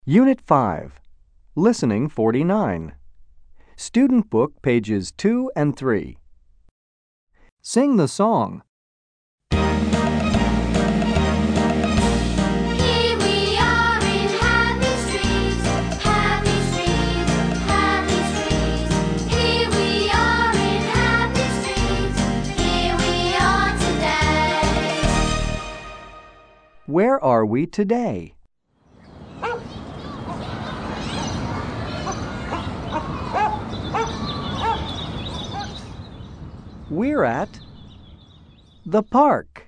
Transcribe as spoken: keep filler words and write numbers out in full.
Unit five, Listening forty-nine. Student Book, pages two and three. Sing the song. Here we are in happy streets, happy streets, happy streets. Here we are in happy streets, here we are today. Where are we today? We're at the park.